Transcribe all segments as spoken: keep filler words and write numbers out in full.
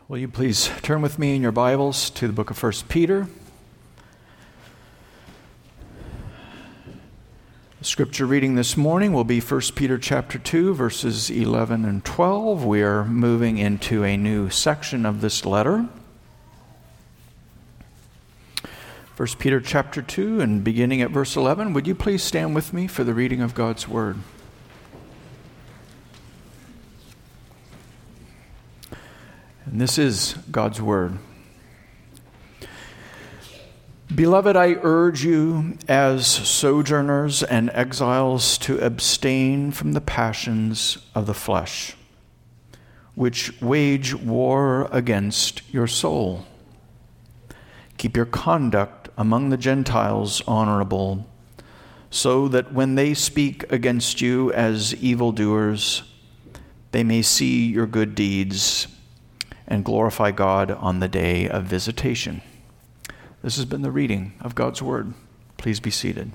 Will you please turn with me in your Bibles to the book of First Peter? The scripture reading this morning will be First Peter chapter two, verses eleven and twelve. We are moving into a new section of this letter. First Peter chapter two, and beginning at verse eleven, would you please stand with me for the reading of God's word? And this is God's word. Beloved, I urge you as sojourners and exiles to abstain from the passions of the flesh, which wage war against your soul. Keep your conduct among the Gentiles honorable, so that when they speak against you as evildoers, they may see your good deeds and glorify God on the day of visitation. This has been the reading of God's word. Please be seated.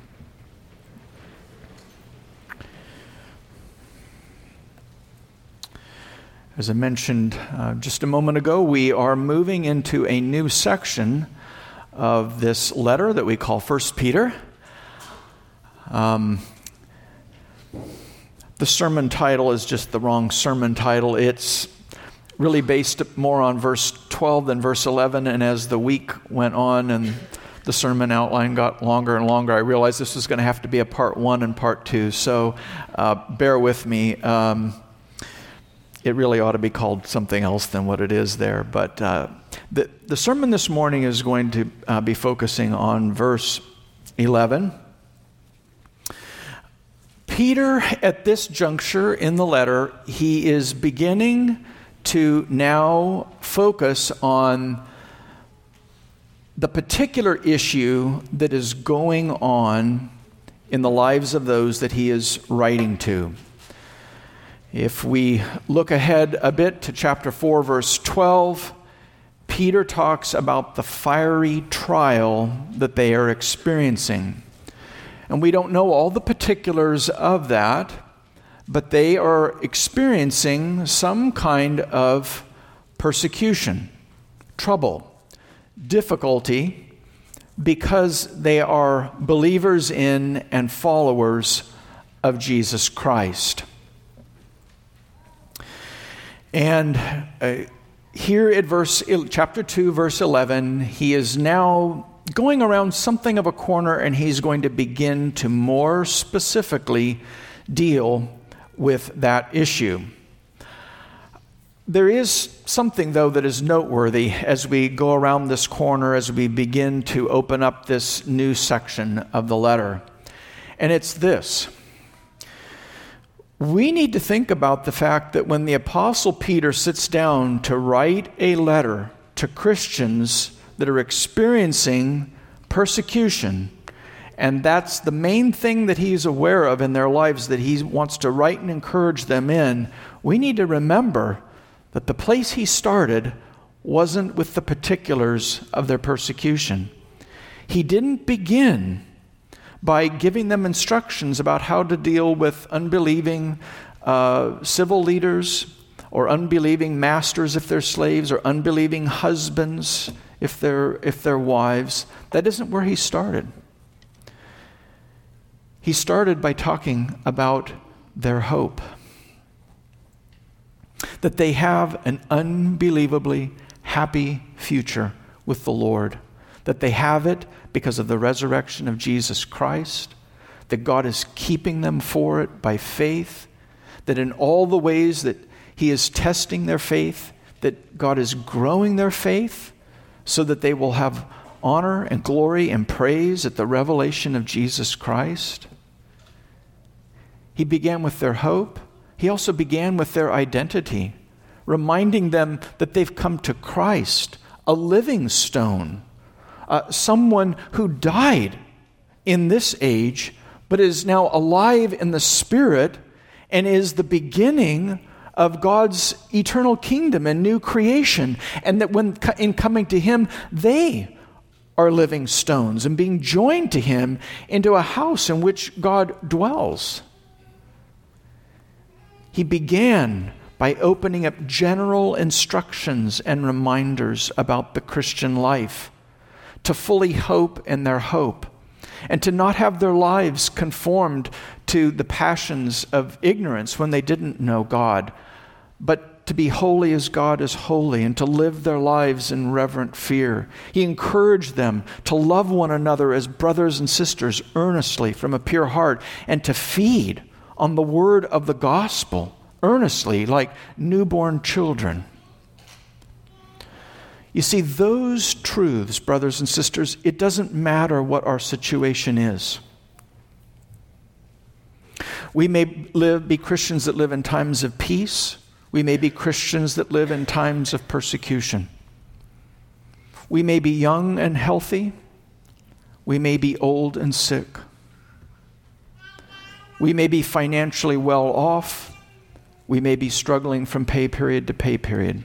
As I mentioned uh, just a moment ago, we are moving into a new section of this letter that we call First Peter. Um, the sermon title is just the wrong sermon title. It's really based more on verse twelve than verse eleven, and as the week went on and the sermon outline got longer and longer, I realized this was going to have to be a part one and part two, so uh, bear with me. Um, it really ought to be called something else than what it is there, but uh, the, the sermon this morning is going to uh, be focusing on verse eleven. Peter, at this juncture in the letter, he is beginning to now focus on the particular issue that is going on in the lives of those that he is writing to. If we look ahead a bit to chapter four, verse twelve, Peter talks about the fiery trial that they are experiencing. And we don't know all the particulars of that, but they are experiencing some kind of persecution, trouble, difficulty, because they are believers in and followers of Jesus Christ. And uh, here at verse chapter two, verse eleven, he is now going around something of a corner, and he's going to begin to more specifically deal with that issue. There is something, though, that is noteworthy as we go around this corner, as we begin to open up this new section of the letter. And it's this. We need to think about the fact that when the Apostle Peter sits down to write a letter to Christians that are experiencing persecution, and that's the main thing that he's aware of in their lives that he wants to write and encourage them in, we need to remember that the place he started wasn't with the particulars of their persecution. He didn't begin by giving them instructions about how to deal with unbelieving uh, civil leaders, or unbelieving masters if they're slaves, or unbelieving husbands if they're, if they're wives. That isn't where he started. He started by talking about their hope. That they have an unbelievably happy future with the Lord. That they have it because of the resurrection of Jesus Christ. That God is keeping them for it by faith. That in all the ways that he is testing their faith, that God is growing their faith so that they will have honor and glory and praise at the revelation of Jesus Christ. He began with their hope. He also began with their identity, reminding them that they've come to Christ, a living stone, uh, someone who died in this age, but is now alive in the Spirit and is the beginning of God's eternal kingdom and new creation. And that when in coming to him, they are living stones and being joined to him into a house in which God dwells. He began by opening up general instructions and reminders about the Christian life, to fully hope in their hope, and to not have their lives conformed to the passions of ignorance when they didn't know God, but to be holy as God is holy and to live their lives in reverent fear. He encouraged them to love one another as brothers and sisters earnestly from a pure heart, and to feed on the word of the gospel earnestly like newborn children. You see, those truths, brothers and sisters, it doesn't matter what our situation is. We may live, be Christians that live in times of peace. We may be Christians that live in times of persecution. We may be young and healthy. We may be old and sick. We may be financially well off. We may be struggling from pay period to pay period.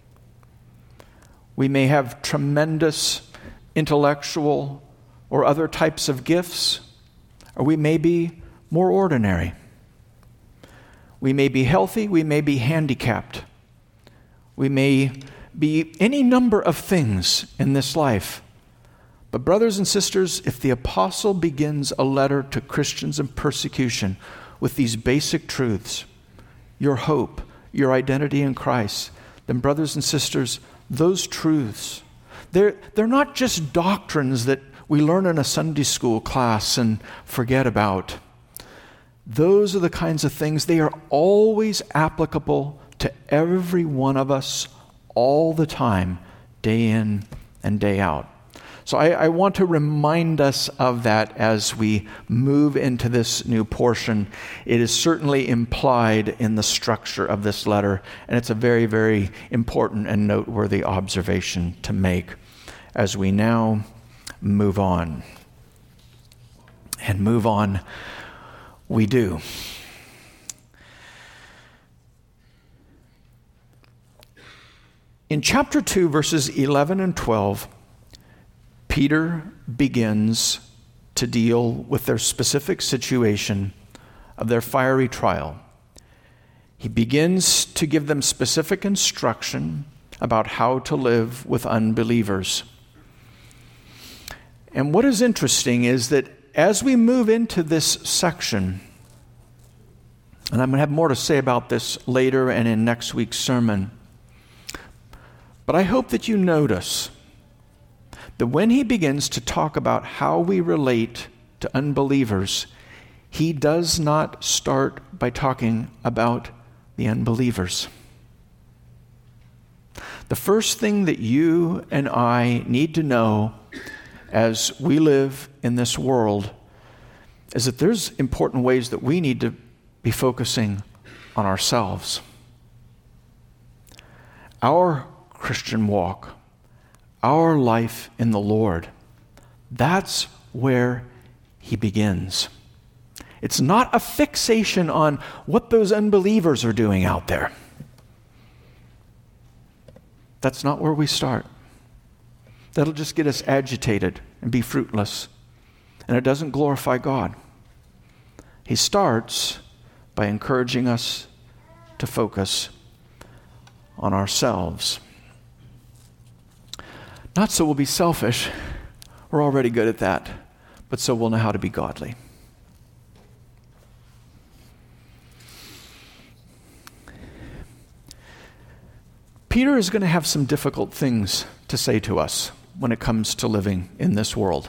We may have tremendous intellectual or other types of gifts, or we may be more ordinary. We may be healthy, we may be handicapped. We may be any number of things in this life. But brothers and sisters, if the apostle begins a letter to Christians in persecution with these basic truths, your hope, your identity in Christ, then brothers and sisters, those truths, they're, they're not just doctrines that we learn in a Sunday school class and forget about. Those are the kinds of things, they are always applicable to every one of us all the time, day in and day out. So I, I want to remind us of that as we move into this new portion. It is certainly implied in the structure of this letter, and it's a very, very important and noteworthy observation to make as we now move on. And move on we do. In chapter two, verses eleven and twelve, Peter begins to deal with their specific situation of their fiery trial. He begins to give them specific instruction about how to live with unbelievers. And what is interesting is that as we move into this section, and I'm going to have more to say about this later and in next week's sermon, but I hope that you notice that when he begins to talk about how we relate to unbelievers, he does not start by talking about the unbelievers. The first thing that you and I need to know as we live in this world is that there's important ways that we need to be focusing on ourselves. Our Christian walk, our life in the Lord, that's where he begins. It's not a fixation on what those unbelievers are doing out there. That's not where we start. That'll just get us agitated and be fruitless. And it doesn't glorify God. He starts by encouraging us to focus on ourselves. Not so we'll be selfish. We're already good at that. But so we'll know how to be godly. Peter is going to have some difficult things to say to us when it comes to living in this world.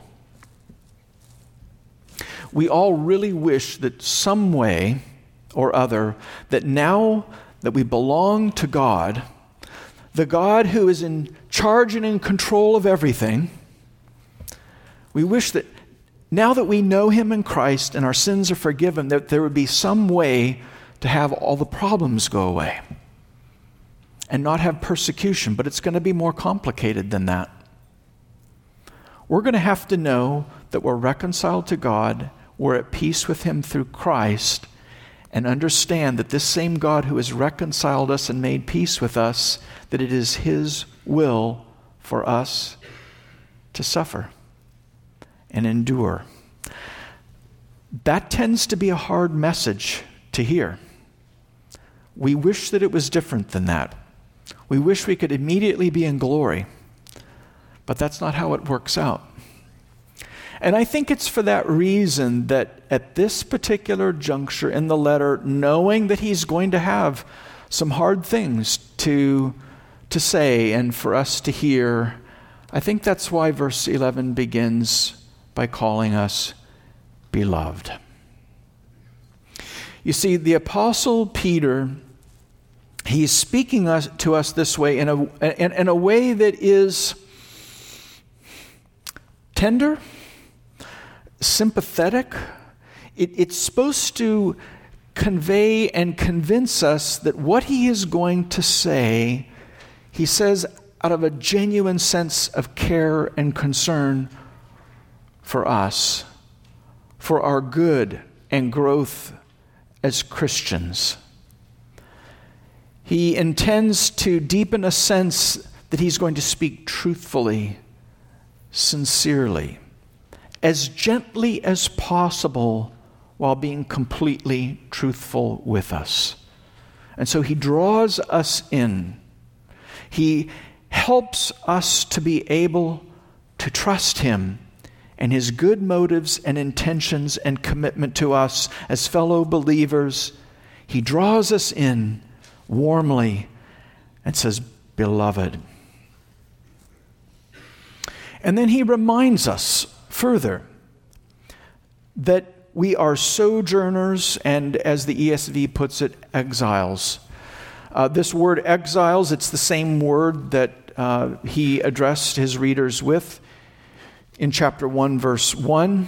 We all really wish that some way or other, that now that we belong to God, the God who is in charge and in control of everything, we wish that now that we know him in Christ and our sins are forgiven, that there would be some way to have all the problems go away and not have persecution. But it's going to be more complicated than that. We're going to have to know that we're reconciled to God, we're at peace with him through Christ, and understand that this same God who has reconciled us and made peace with us, that it is his will for us to suffer and endure. That tends to be a hard message to hear. we wish that it was different than that. We wish we could immediately be in glory, but that's not how it works out. And I think it's for that reason that at this particular juncture in the letter, knowing that he's going to have some hard things to, to say and for us to hear, I think that's why verse eleven begins by calling us beloved. You see, the Apostle Peter, he's speaking us, to us this way in a, in, in a way that is tender, sympathetic. It, it's supposed to convey and convince us that what he is going to say, he says out of a genuine sense of care and concern for us, for our good and growth as Christians. He intends to deepen a sense that he's going to speak truthfully, sincerely, as gently as possible, while being completely truthful with us. And so he draws us in. He helps us to be able to trust him and his good motives and intentions and commitment to us as fellow believers. He draws us in warmly and says, beloved. And then he reminds us further that we are sojourners and, as the E S V puts it, exiles. Uh, this word exiles, it's the same word that uh, he addressed his readers with in chapter one, verse one.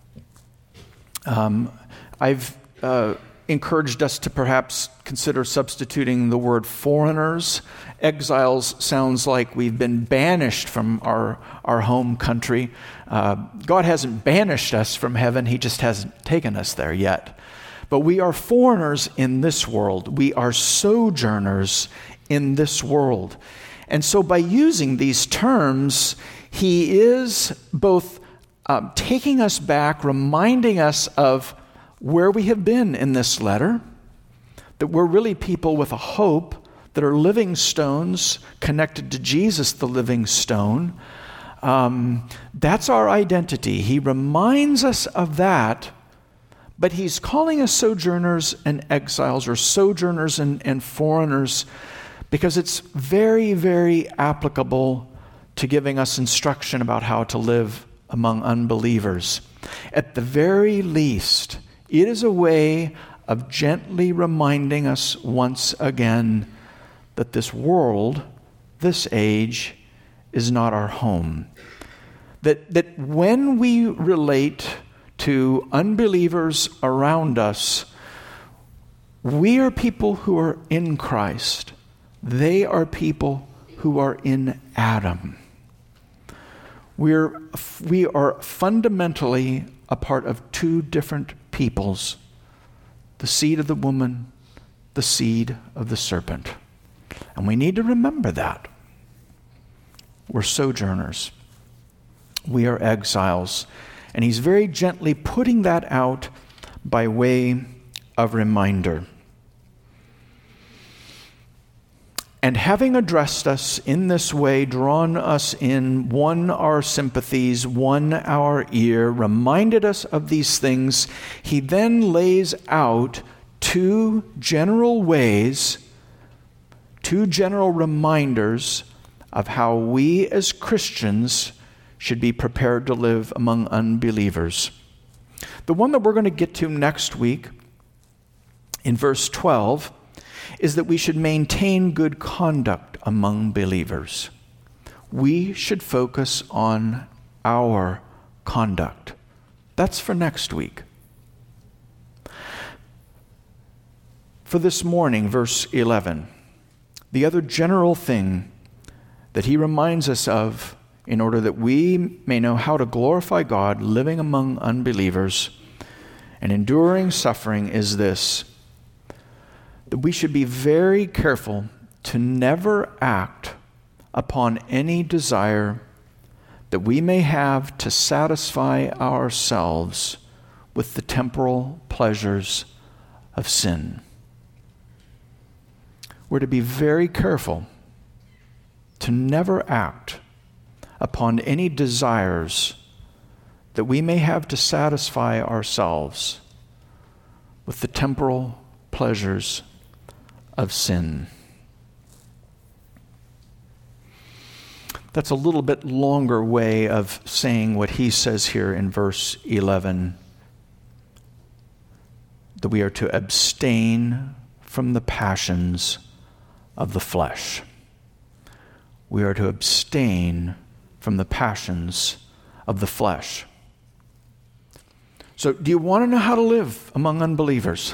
Um, I've uh, encouraged us to perhaps consider substituting the word foreigners. Exiles sounds like we've been banished from our, our home country. Uh, God hasn't banished us from heaven. He just hasn't taken us there yet. But we are foreigners in this world. We are sojourners in this world. And so by using these terms, he is both um, taking us back, reminding us of where we have been in this letter, that we're really people with a hope, that are living stones connected to Jesus, the living stone. Um, that's our identity. He reminds us of that, but he's calling us sojourners and exiles, or sojourners and, and foreigners, because it's very, very applicable to giving us instruction about how to live among unbelievers. At the very least, it is a way of gently reminding us once again that this world, this age, is not our home. That, that when we relate to unbelievers around us, we are people who are in Christ. They are people who are in Adam. We're, we are fundamentally a part of two different peoples, the seed of the woman, the seed of the serpent. And we need to remember that. We're sojourners. We are exiles. And he's very gently putting that out by way of reminder. And having addressed us in this way, drawn us in, won our sympathies, won our ear, reminded us of these things, he then lays out two general ways, two general reminders of how we as Christians should be prepared to live among unbelievers. The one that we're going to get to next week, in verse twelve, is that we should maintain good conduct among believers. We should focus on our conduct. That's for next week. For this morning, verse eleven, the other general thing that he reminds us of in order that we may know how to glorify God living among unbelievers and enduring suffering is this: that we should be very careful to never act upon any desire that we may have to satisfy ourselves with the temporal pleasures of sin. we're to be very careful to never act upon any desires that we may have to satisfy ourselves with the temporal pleasures of sin. That's a little bit longer way of saying what he says here in verse eleven, that we are to abstain from the passions of the flesh. We are to abstain from the passions of the flesh. So, do you want to know how to live among unbelievers?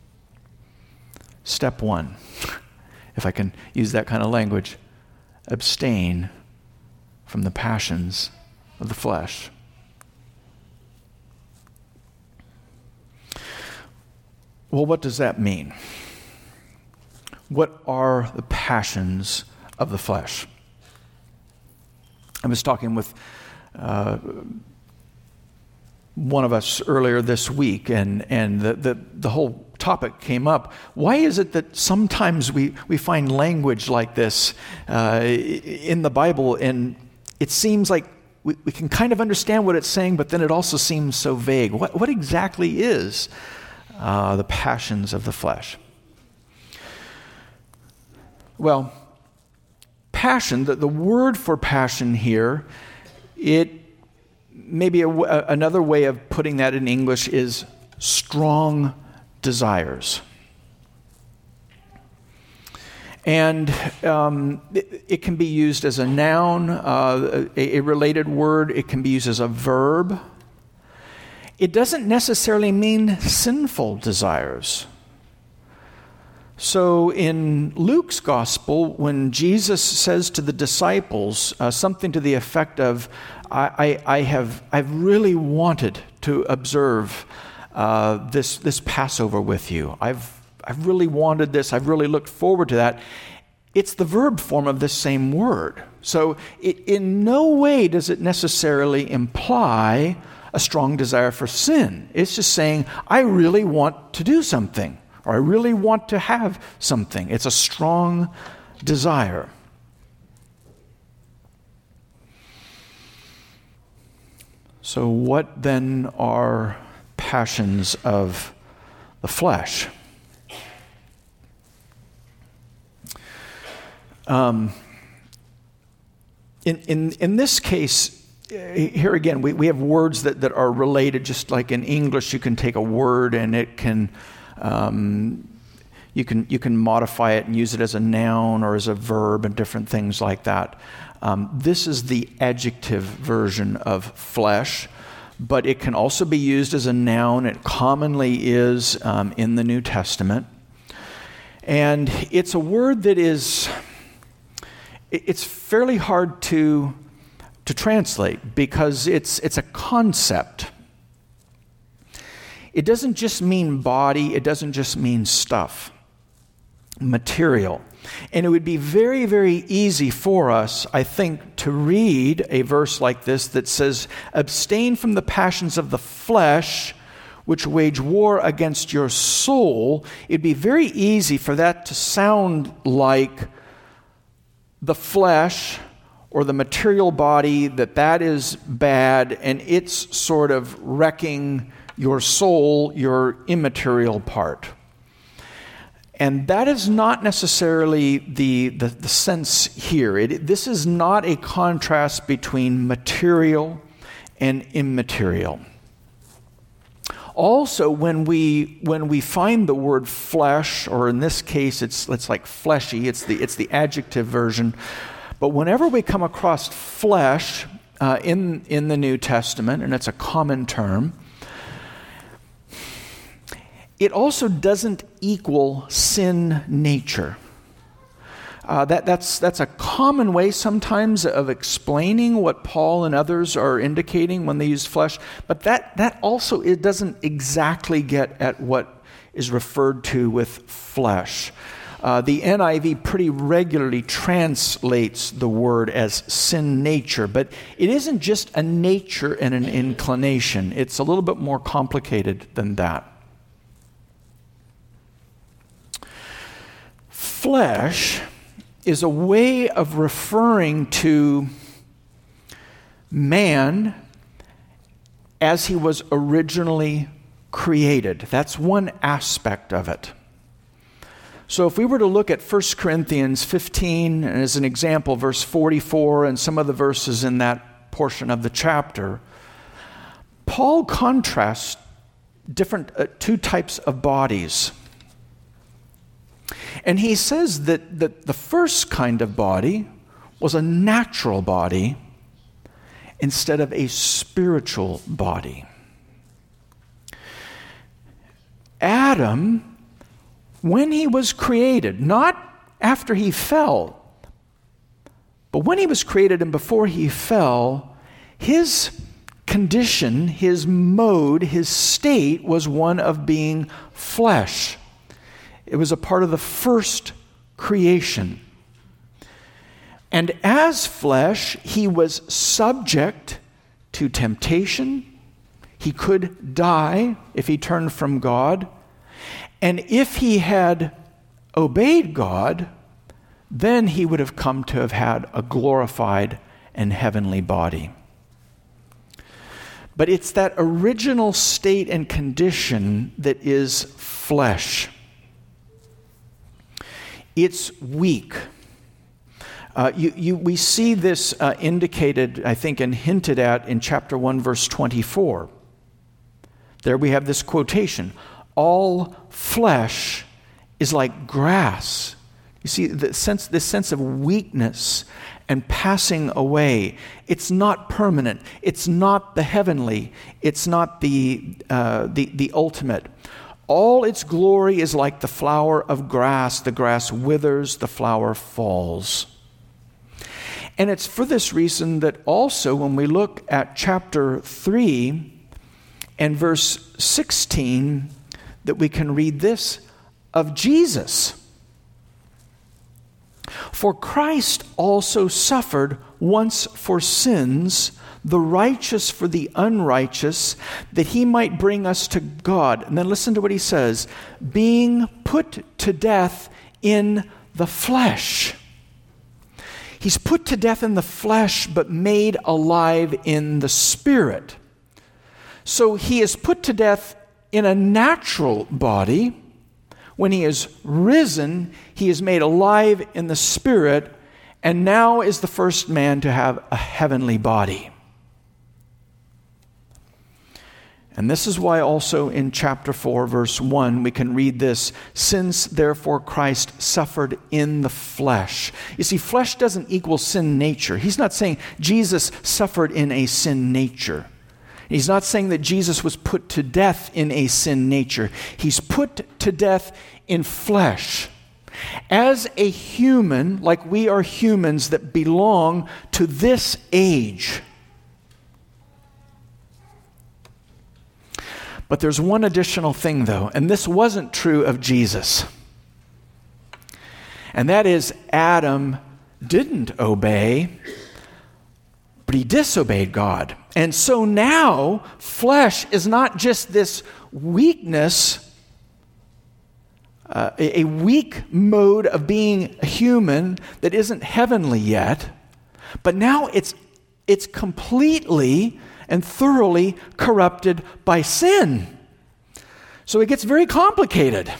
Step one, if I can use that kind of language, abstain from the passions of the flesh. Well, what does that mean? What are the passions of the flesh? I was talking with uh, one of us earlier this week, and, and the, the, the whole topic came up. Why is it that sometimes we, we find language like this uh, in the Bible, and it seems like we, we can kind of understand what it's saying, but then it also seems so vague? What, what exactly is uh, the passions of the flesh? Well, passion, the, the word for passion here, it maybe a, a, another way of putting that in English is strong desires. And um, it, it can be used as a noun, uh, a, a related word. It can be used as a verb. It doesn't necessarily mean sinful desires. So in Luke's gospel, when Jesus says to the disciples uh, something to the effect of, I, I, I have I've really wanted to observe uh, this this Passover with you. I've I've really wanted this. I've really looked forward to that. It's the verb form of this same word. So it, in no way does it necessarily imply a strong desire for sin. It's just saying, I really want to do something, or I really want to have something. It's a strong desire. So what then are passions of the flesh? Um, in, in, in this case, here again, we, we have words that, that are related, just like in English, you can take a word and it can, um, you can, you can modify it and use it as a noun or as a verb and different things like that. Um, this is the adjective version of flesh, but it can also be used as a noun. It commonly is um, in the New Testament. And it's a word that is, it's fairly hard to to translate because it's it's a concept. It doesn't just mean body, it doesn't just mean stuff, material. And it would be very, very easy for us, I think, to read a verse like this that says, abstain from the passions of the flesh, which wage war against your soul. It'd be very easy for that to sound like the flesh or the material body, that that is bad, and it's sort of wrecking your soul, your immaterial part. And that is not necessarily the, the, the sense here. It, this is not a contrast between material and immaterial. Also, when we when we find the word flesh, or in this case, it's it's like fleshy. It's the it's the adjective version. But whenever we come across flesh uh, in in the New Testament, and it's a common term, it also doesn't equal sin nature. Uh, that, that's, that's a common way sometimes of explaining what Paul and others are indicating when they use flesh, but that, that also it doesn't exactly get at what is referred to with flesh. Uh, the N I V pretty regularly translates the word as sin nature, but it isn't just a nature and an inclination. It's a little bit more complicated than that. flesh is a way of referring to man as he was originally created. That's one aspect of it. So if we were to look at First Corinthians fifteen, and as an example, verse forty-four, and some of the verses in that portion of the chapter, Paul contrasts different uh, two types of bodies. And he says that, that the first kind of body was a natural body instead of a spiritual body. Adam, when he was created, not after he fell, but when he was created and before he fell, his condition, his mode, his state was one of being flesh. It was a part of the first creation. And as flesh, he was subject to temptation. He could die if he turned from God. And if he had obeyed God, then he would have come to have had a glorified and heavenly body. But it's that original state and condition that is flesh. It's weak. Uh, you, you, we see this uh, indicated, I think, and hinted at in chapter one, verse twenty-four. There we have this quotation, all flesh is like grass. You see, the sense, this sense of weakness and passing away. It's not permanent. It's not the heavenly. It's not the, uh, the, the ultimate. All its glory is like the flower of grass. The grass withers, the flower falls. And it's for this reason that also when we look at chapter three and verse sixteen, that we can read this of Jesus. For Christ also suffered once for sins, the righteous for the unrighteous, that he might bring us to God. And then listen to what he says, being put to death in the flesh. He's put to death in the flesh, but made alive in the spirit. So he is put to death in a natural body. When he is risen, he is made alive in the spirit, and now is the first man to have a heavenly body. And this is why also in chapter four, verse one, we can read this, since therefore Christ suffered in the flesh. You see, flesh doesn't equal sin nature. He's not saying Jesus suffered in a sin nature. He's not saying that Jesus was put to death in a sin nature. He's put to death in flesh. As a human, like we are humans that belong to this age. But there's one additional thing, though, and this wasn't true of Jesus. And that is Adam didn't obey, but he disobeyed God. And so now, flesh is not just this weakness, uh, a, a weak mode of being a human that isn't heavenly yet, but now it's it's completely and thoroughly corrupted by sin. So it gets very complicated.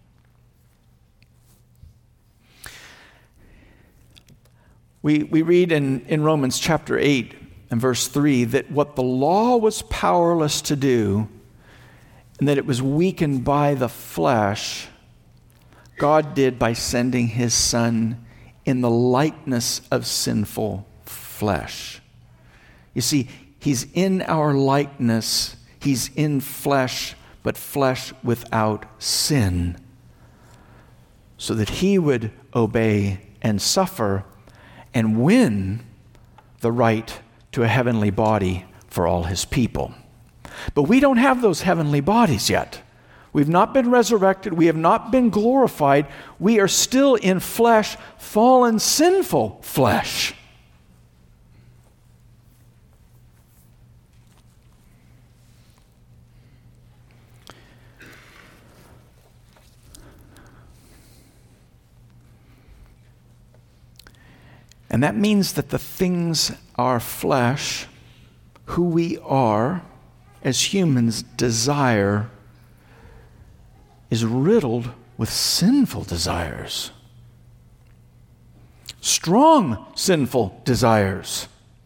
We, we read in, in Romans chapter eight and verse three that what the law was powerless to do and that it was weakened by the flesh, God did by sending his Son in the likeness of sinful flesh. You see, he's in our likeness, he's in flesh, but flesh without sin, so that he would obey and suffer and win the right to a heavenly body for all his people. But we don't have those heavenly bodies yet. We've not been resurrected. We have not been glorified. We are still in flesh, fallen, sinful flesh. And that means that the things our flesh, who we are as humans, desire is riddled with sinful desires. Strong sinful desires.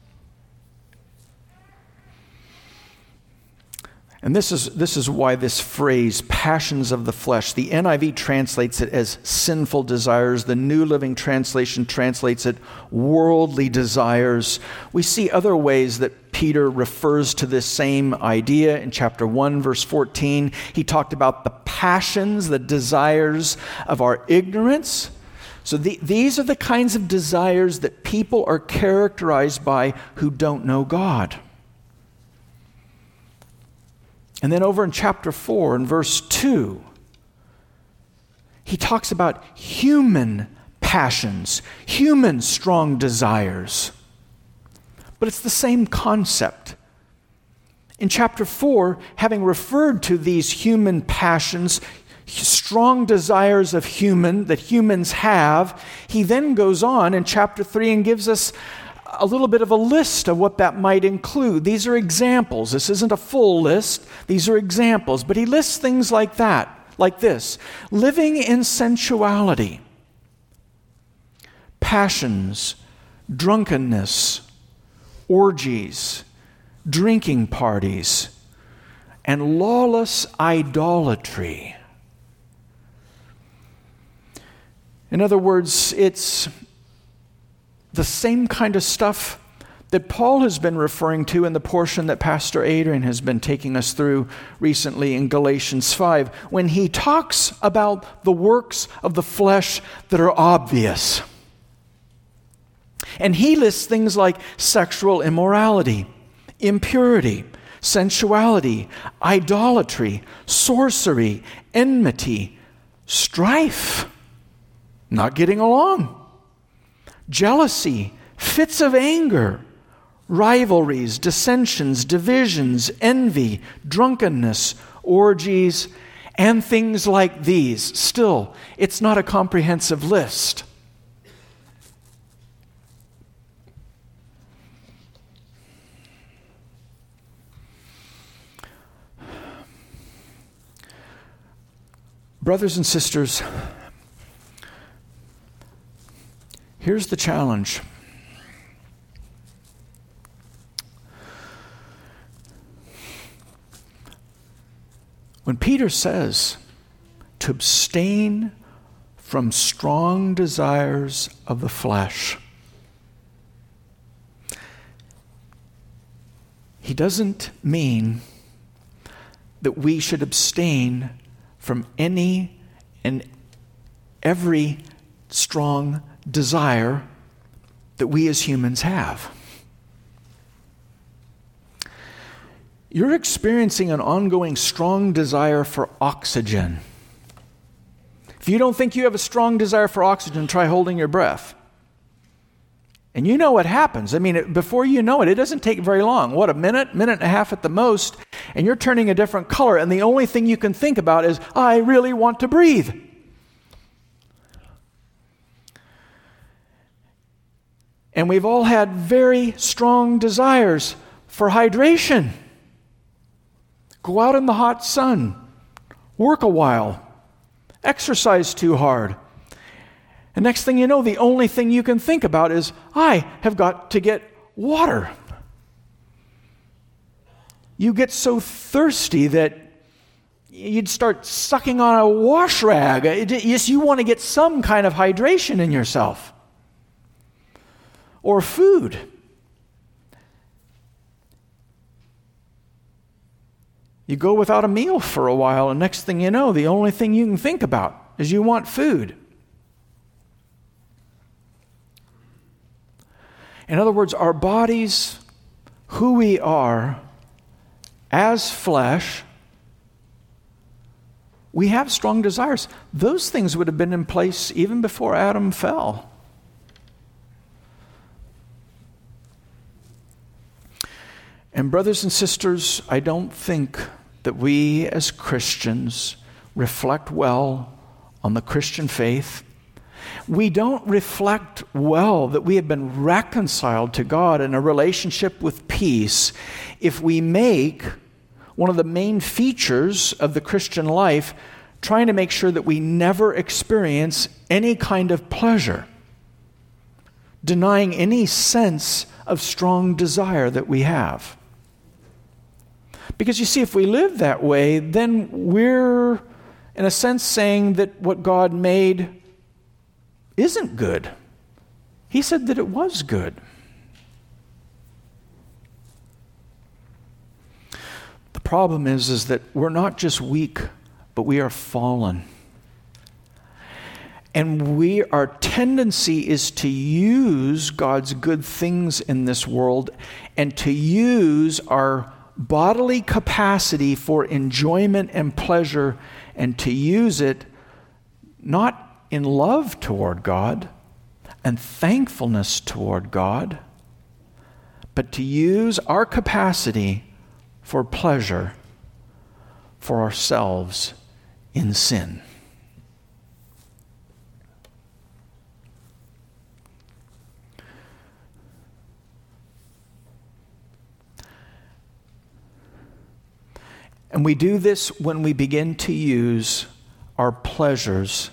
And this is, this is why this phrase, passions of the flesh, the N I V translates it as sinful desires. The New Living Translation translates it worldly desires. We see other ways that Peter refers to this same idea. In chapter one, verse fourteen, he talked about the passions, the desires of our ignorance. So the, these are the kinds of desires that people are characterized by who don't know God. And then over in chapter four, in verse two, he talks about human passions, human strong desires. But it's the same concept. In chapter four, having referred to these human passions, strong desires of human, that humans have, he then goes on in chapter three and gives us a little bit of a list of what that might include. These are examples. This isn't a full list. These are examples. But he lists things like that, like this: living in sensuality, passions, drunkenness, orgies, drinking parties, and lawless idolatry. In other words, it's the same kind of stuff that Paul has been referring to in the portion that Pastor Adrian has been taking us through recently in Galatians five, when he talks about the works of the flesh that are obvious. And he lists things like sexual immorality, impurity, sensuality, idolatry, sorcery, enmity, strife, not getting along, jealousy, fits of anger, rivalries, dissensions, divisions, envy, drunkenness, orgies, and things like these. Still, it's not a comprehensive list. Brothers and sisters, here's the challenge. When Peter says to abstain from strong desires of the flesh, he doesn't mean that we should abstain from any and every strong desire that we as humans have. You're experiencing an ongoing strong desire for oxygen. If you don't think you have a strong desire for oxygen, try holding your breath. And you know what happens. I mean, it, before you know it, it doesn't take very long. What, a minute, minute and a half at the most, and you're turning a different color, and the only thing you can think about is, I really want to breathe. And we've all had very strong desires for hydration. Go out in the hot sun, work a while, exercise too hard. And next thing you know, the only thing you can think about is, I have got to get water. You get so thirsty that you'd start sucking on a wash rag. It, it, you want to get some kind of hydration in yourself. Or food. You go without a meal for a while, and next thing you know, the only thing you can think about is you want food. In other words, our bodies, who we are as flesh, we have strong desires. Those things would have been in place even before Adam fell. And brothers and sisters, I don't think that we as Christians reflect well on the Christian faith We don't reflect well that we have been reconciled to God in a relationship with peace if we make one of the main features of the Christian life trying to make sure that we never experience any kind of pleasure, denying any sense of strong desire that we have. Because you see, if we live that way, then we're, in a sense, saying that what God made isn't good. He said that it was good. The problem is, is that we're not just weak, but we are fallen. And we, our tendency is to use God's good things in this world and to use our bodily capacity for enjoyment and pleasure and to use it not in love toward God and thankfulness toward God, but to use our capacity for pleasure for ourselves in sin. And we do this when we begin to use our pleasures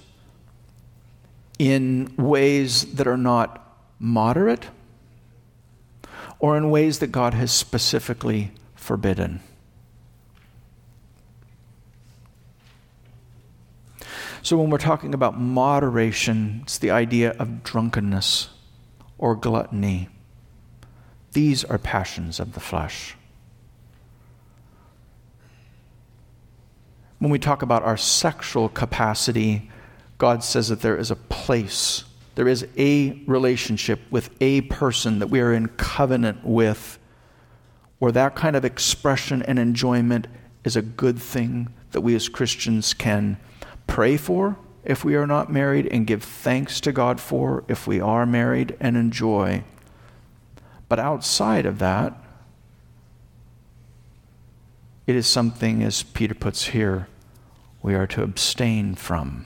in ways that are not moderate or in ways that God has specifically forbidden. So when we're talking about moderation, it's the idea of drunkenness or gluttony. These are passions of the flesh. When we talk about our sexual capacity, God says that there is a place, there is a relationship with a person that we are in covenant with, where that kind of expression and enjoyment is a good thing that we as Christians can pray for if we are not married and give thanks to God for if we are married and enjoy. But outside of that, it is something, as Peter puts here, we are to abstain from.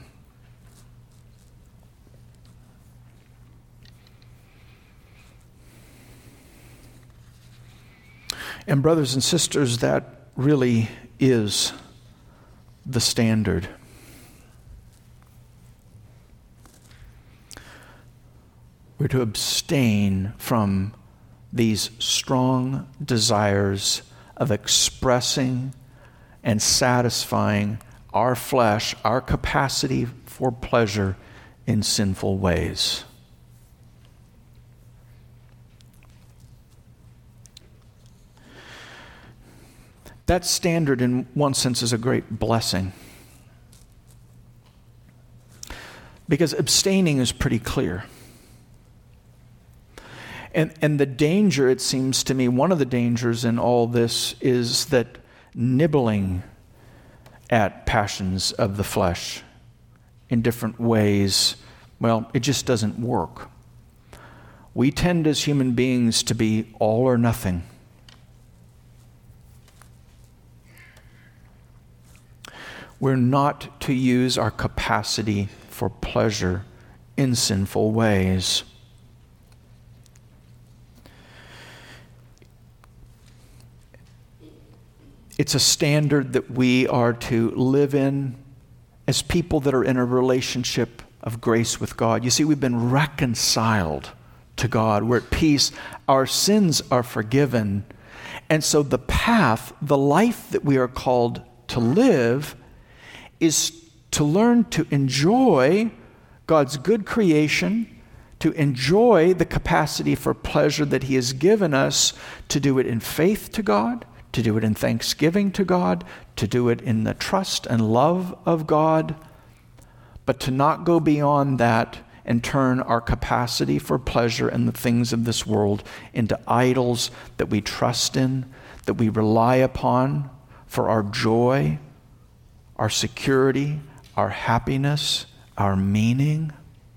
And brothers and sisters, that really is the standard. We're to abstain from these strong desires of expressing and satisfying our flesh, our capacity for pleasure in sinful ways. That standard, in one sense, is a great blessing. Because abstaining is pretty clear. And, and the danger, it seems to me, one of the dangers in all this is that nibbling at passions of the flesh in different ways, well, it just doesn't work. We tend as human beings to be all or nothing. We're not to use our capacity for pleasure in sinful ways. It's a standard that we are to live in as people that are in a relationship of grace with God. You see, we've been reconciled to God. We're at peace. Our sins are forgiven. And so the path, the life that we are called to live is to learn to enjoy God's good creation, to enjoy the capacity for pleasure that He has given us, to do it in faith to God, to do it in thanksgiving to God, to do it in the trust and love of God, but to not go beyond that and turn our capacity for pleasure and the things of this world into idols that we trust in, that we rely upon for our joy, our security, our happiness, our meaning.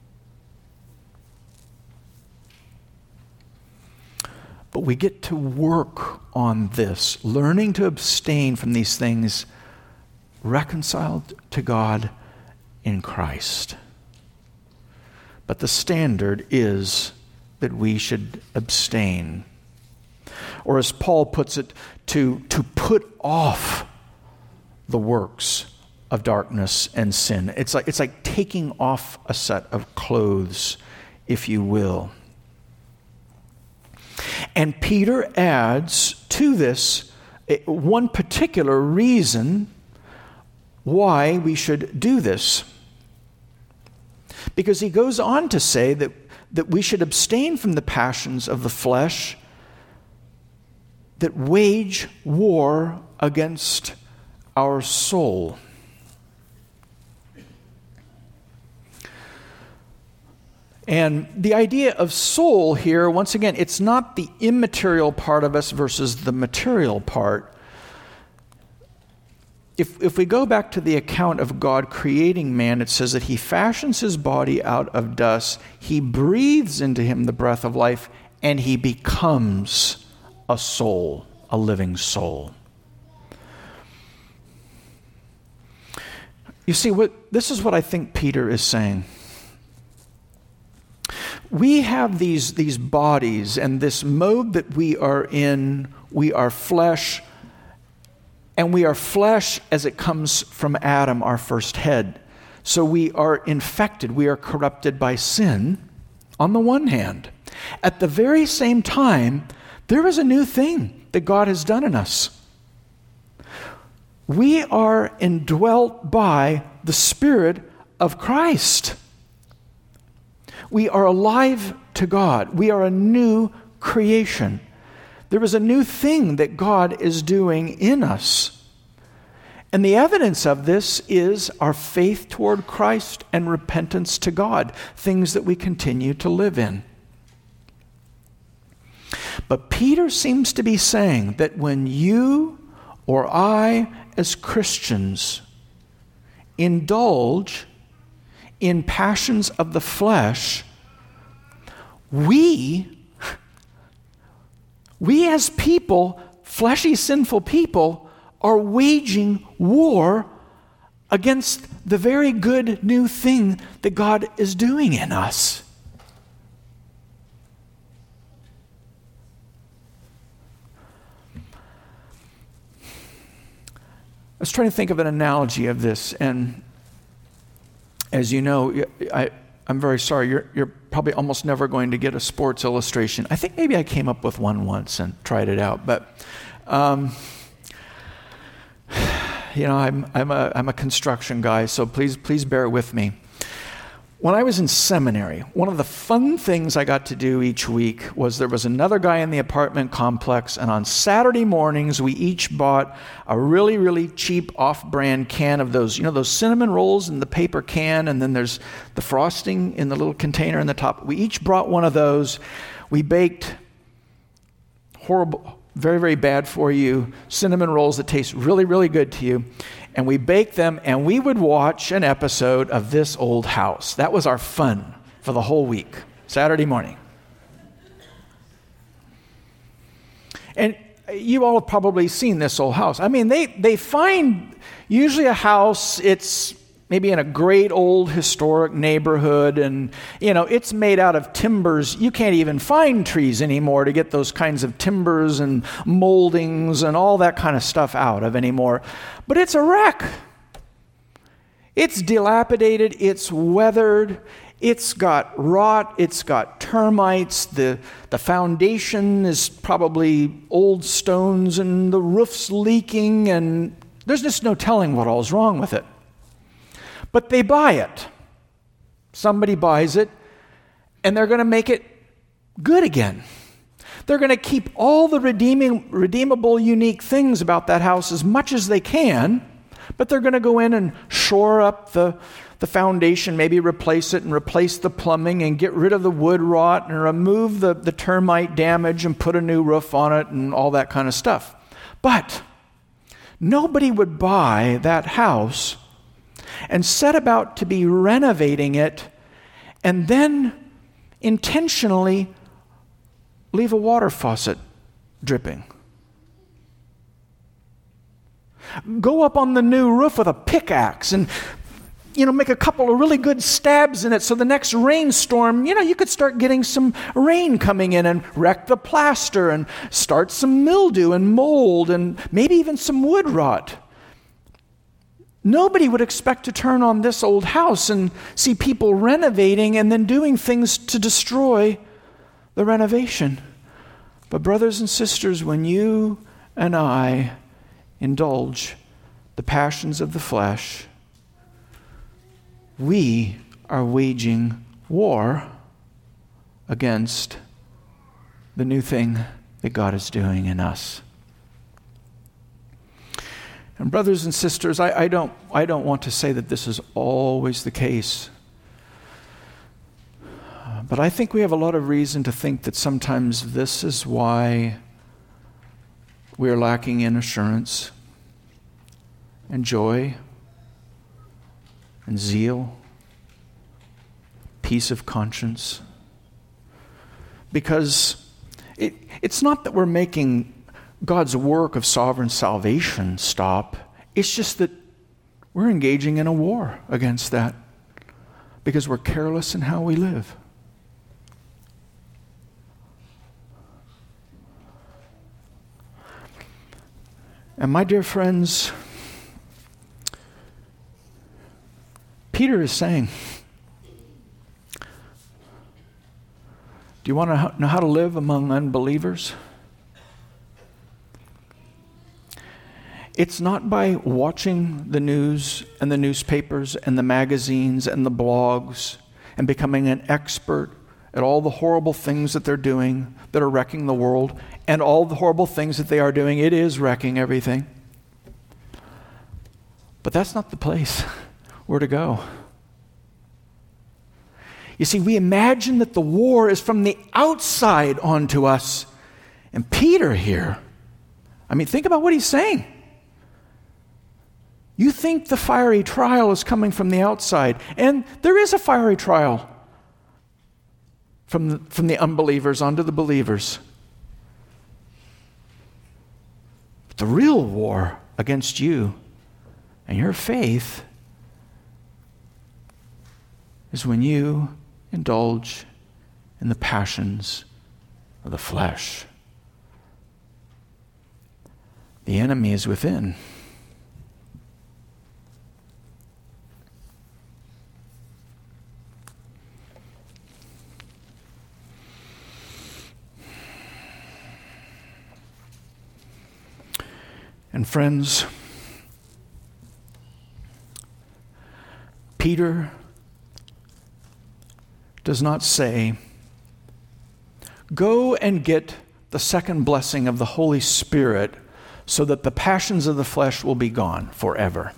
But we get to work on this, learning to abstain from these things, reconciled to God in Christ. but the standard is that we should abstain. Or as Paul puts it, to, to put off the works of darkness and sin. It's like, it's like taking off a set of clothes, if you will. And Peter adds to this one particular reason why we should do this. Because he goes on to say that, that we should abstain from the passions of the flesh that wage war against our soul. And the idea of soul here, once again, it's not the immaterial part of us versus the material part. If, if we go back to the account of God creating man, it says that he fashions his body out of dust, he breathes into him the breath of life, and he becomes a soul, a living soul. You see, what this is what I think Peter is saying. We have these, these bodies, and this mode that we are in, we are flesh, and we are flesh as it comes from Adam, our first head. So we are infected, we are corrupted by sin on the one hand. At the very same time, there is a new thing that God has done in us. We are indwelt by the Spirit of Christ. We are alive to God. We are a new creation. There is a new thing that God is doing in us. And the evidence of this is our faith toward Christ and repentance to God, things that we continue to live in. But Peter seems to be saying that when you or I, as Christians, indulge in passions of the flesh, we, we as people, fleshy, sinful people, are waging war against the very good new thing that God is doing in us. I was trying to think of an analogy of this, and as you know, I, I'm very sorry, you're, you're probably almost never going to get a Sports Illustration. I think maybe I came up with one once and tried it out, but um, you know, I'm I'm a I'm a construction guy, so please please bear with me. When I was in seminary, one of the fun things I got to do each week was there was another guy in the apartment complex, and on Saturday mornings, we each bought a really, really cheap off-brand can of those, you know, those cinnamon rolls in the paper can, and then there's the frosting in the little container in the top. We each brought one of those. We baked horrible, very, very bad for you cinnamon rolls that taste really, really good to you. And we baked them, and we would watch an episode of This Old House. That was our fun for the whole week, Saturday morning. And you all have probably seen This Old House. I mean, they, they find usually a house, it's maybe in a great old historic neighborhood, and, you know, it's made out of timbers. You can't even find trees anymore to get those kinds of timbers and moldings and all that kind of stuff out of anymore. But it's a wreck. It's dilapidated, it's weathered, it's got rot, it's got termites, the, the foundation is probably old stones, and the roof's leaking, and there's just no telling what all's wrong with it. But they buy it. Somebody buys it, and they're going to make it good again. They're going to keep all the redeeming, redeemable, unique things about that house as much as they can, but they're going to go in and shore up the, the foundation, maybe replace it and replace the plumbing and get rid of the wood rot and remove the, the termite damage and put a new roof on it and all that kind of stuff. But nobody would buy that house and set about to be renovating it and then intentionally leave a water faucet dripping. Go up on the new roof with a pickaxe and you know, make a couple of really good stabs in it so the next rainstorm, you know, you could start getting some rain coming in and wreck the plaster and start some mildew and mold and maybe even some wood rot. Nobody would expect to turn on this old house and see people renovating and then doing things to destroy the renovation. But brothers and sisters, when you and I indulge the passions of the flesh, we are waging war against the new thing that God is doing in us. And brothers and sisters, I, I don't I don't want to say that this is always the case. Uh, but I think we have a lot of reason to think that sometimes this is why we are lacking in assurance and joy and zeal, peace of conscience. Because it, it's not that we're making God's work of sovereign salvation stop. It's just that we're engaging in a war against that because we're careless in how we live. And my dear friends, Peter is saying, do you want to know how to live among unbelievers? It's not by watching the news and the newspapers and the magazines and the blogs and becoming an expert at all the horrible things that they're doing that are wrecking the world and all the horrible things that they are doing. It is wrecking everything. But that's not the place where to go. You see, we imagine that the war is from the outside onto us. And Peter here, I mean, think about what he's saying. You think the fiery trial is coming from the outside, and there is a fiery trial from the, from the unbelievers onto the believers. But the real war against you and your faith is when you indulge in the passions of the flesh. The enemy is within. And friends, Peter does not say, go and get the second blessing of the Holy Spirit so that the passions of the flesh will be gone forever.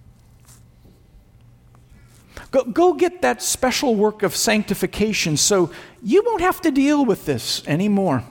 Go, go get that special work of sanctification so you won't have to deal with this anymore.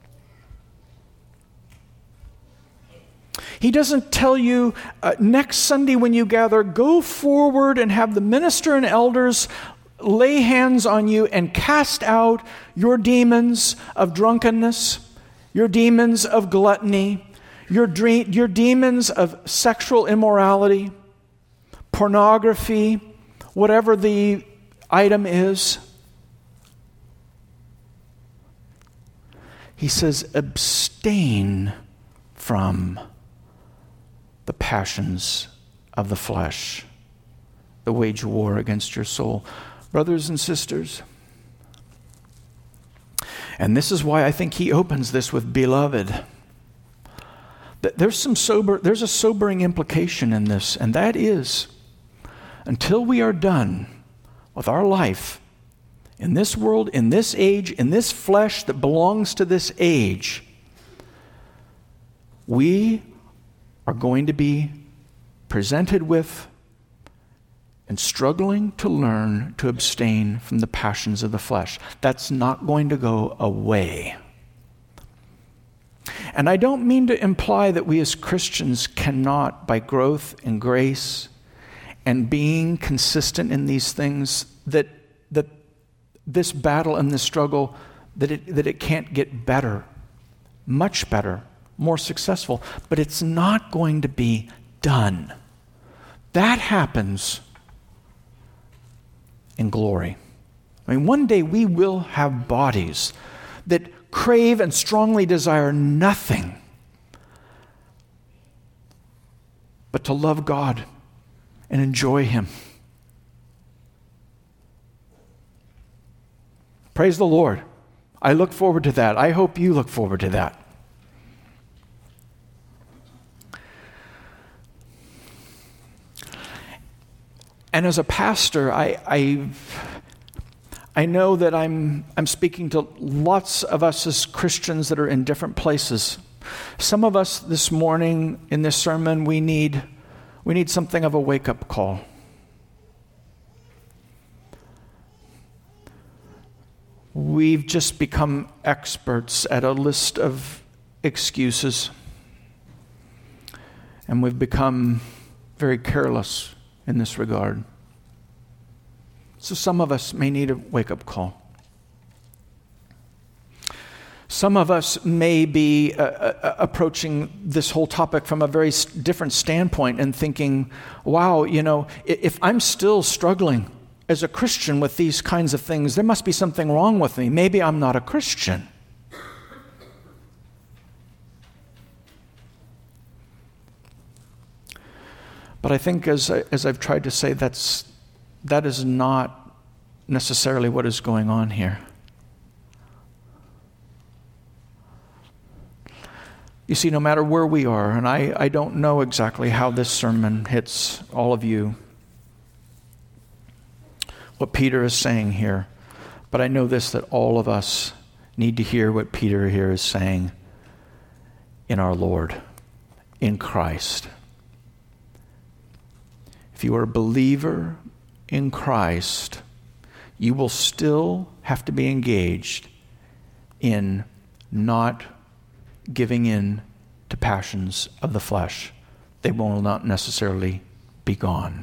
He doesn't tell you, uh, next Sunday when you gather, go forward and have the minister and elders lay hands on you and cast out your demons of drunkenness, your demons of gluttony, your, dream, your demons of sexual immorality, pornography, whatever the item is. He says, abstain from the passions of the flesh, the wage war against your soul. Brothers and sisters, and this is why I think he opens this with beloved. There's some sober, there's a sobering implication in this, and that is, until we are done with our life in this world, in this age, in this flesh that belongs to this age, we are going to be presented with and struggling to learn to abstain from the passions of the flesh. That's not going to go away. And I don't mean to imply that we as Christians cannot, by growth and grace and being consistent in these things, that that this battle and this struggle, that it that it can't get better, much better, more successful, but it's not going to be done. That happens in glory. I mean, one day we will have bodies that crave and strongly desire nothing but to love God and enjoy Him. Praise the Lord. I look forward to that. I hope you look forward to that. And as a pastor, I, I, I know that I'm, I'm speaking to lots of us as Christians that are in different places. Some of us this morning in this sermon, we need, we need something of a wake-up call. We've just become experts at a list of excuses, and we've become very careless in this regard. So some of us may need a wake-up call. Some of us may be uh, uh, approaching this whole topic from a very s- different standpoint and thinking, wow, you know, if I'm still struggling as a Christian with these kinds of things, there must be something wrong with me. Maybe I'm not a Christian. But I think, as I, as I've tried to say, that's that is not necessarily what is going on here. You see, no matter where we are, and I, I don't know exactly how this sermon hits all of you, what Peter is saying here, but I know this, that all of us need to hear what Peter here is saying in our Lord, in Christ. If you are a believer in Christ, you will still have to be engaged in not giving in to passions of the flesh. They will not necessarily be gone.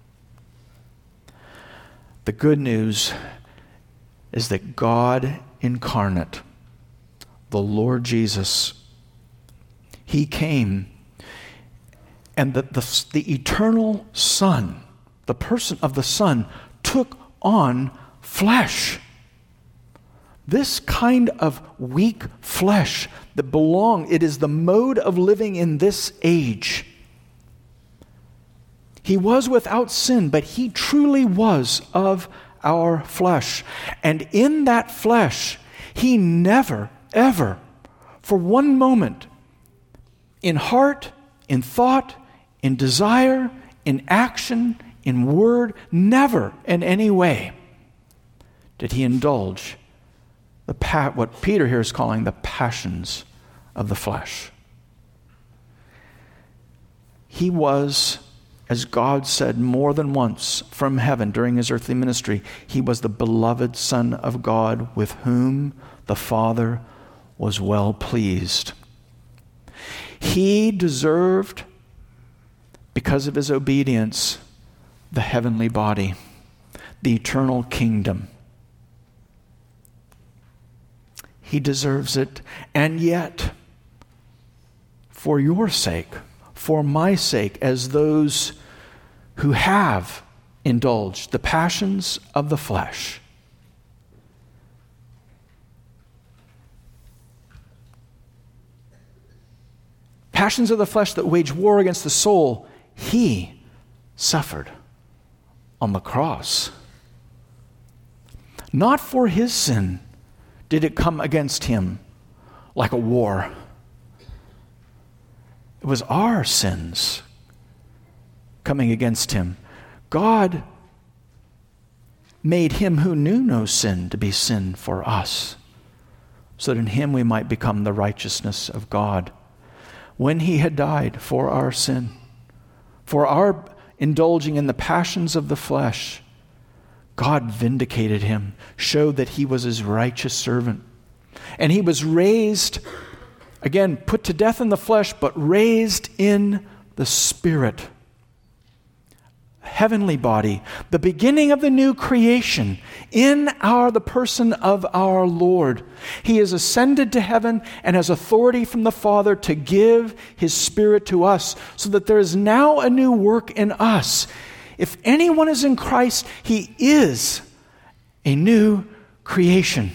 The good news is that God incarnate, the Lord Jesus, He came, and that the, the eternal Son, the person of the Son, took on flesh. This kind of weak flesh that belong, it is the mode of living in this age. He was without sin, but He truly was of our flesh. And in that flesh, He never, ever, for one moment, in heart, in thought, in desire, in action, in word, never in any way did He indulge the pa- what Peter here is calling the passions of the flesh. He was, as God said more than once from heaven during His earthly ministry, He was the beloved Son of God with whom the Father was well pleased. He deserved, because of His obedience, the heavenly body, the eternal kingdom. He deserves it. And yet, for your sake, for my sake, as those who have indulged the passions of the flesh, passions of the flesh that wage war against the soul, He suffered on the cross. Not for His sin did it come against Him like a war. It was our sins coming against Him. God made Him who knew no sin to be sin for us, so that in Him we might become the righteousness of God. When He had died for our sin, for our indulging in the passions of the flesh, God vindicated Him, showed that He was His righteous servant. And He was raised, again, put to death in the flesh, but raised in the Spirit. Heavenly body, the beginning of the new creation in our the person of our Lord. He has ascended to heaven and has authority from the Father to give His Spirit to us, so that there is now a new work in us. If anyone is in Christ, he is a new creation.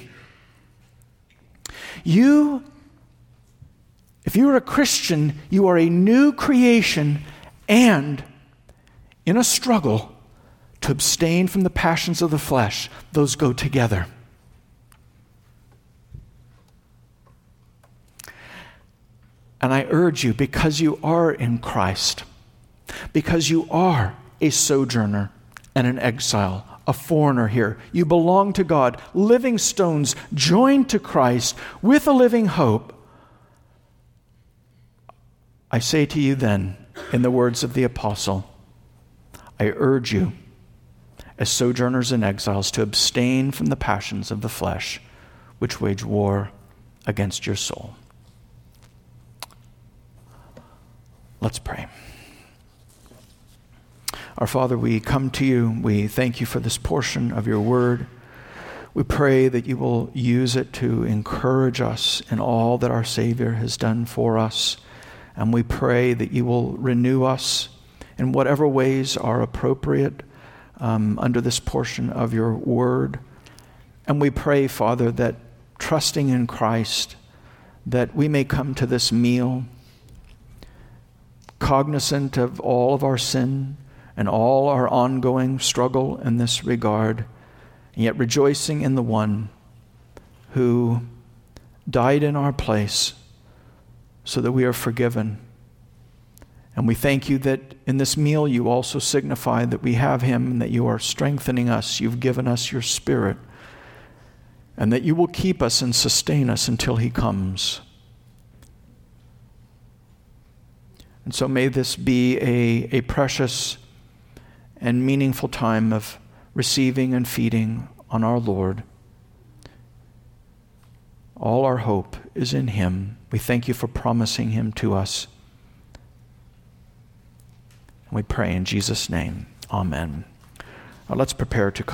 You, if you are a Christian, you are a new creation and in a struggle to abstain from the passions of the flesh. Those go together. And I urge you, because you are in Christ, because you are a sojourner and an exile, a foreigner here, you belong to God, living stones joined to Christ with a living hope. I say to you then, in the words of the apostle, I urge you, as sojourners and exiles, to abstain from the passions of the flesh, which wage war against your soul. Let's pray. Our Father, we come to you. We thank you for this portion of your word. We pray that you will use it to encourage us in all that our Savior has done for us. And we pray that you will renew us in whatever ways are appropriate um, under this portion of your word. And we pray, Father, that trusting in Christ, that we may come to this meal cognizant of all of our sin and all our ongoing struggle in this regard, and yet rejoicing in the one who died in our place so that we are forgiven. And we thank you that in this meal you also signify that we have him and that you are strengthening us. You've given us your Spirit, and that you will keep us and sustain us until he comes. And so may this be a, a precious and meaningful time of receiving and feeding on our Lord. All our hope is in him. We thank you for promising him to us. And we pray in Jesus' name. Amen. Now let's prepare to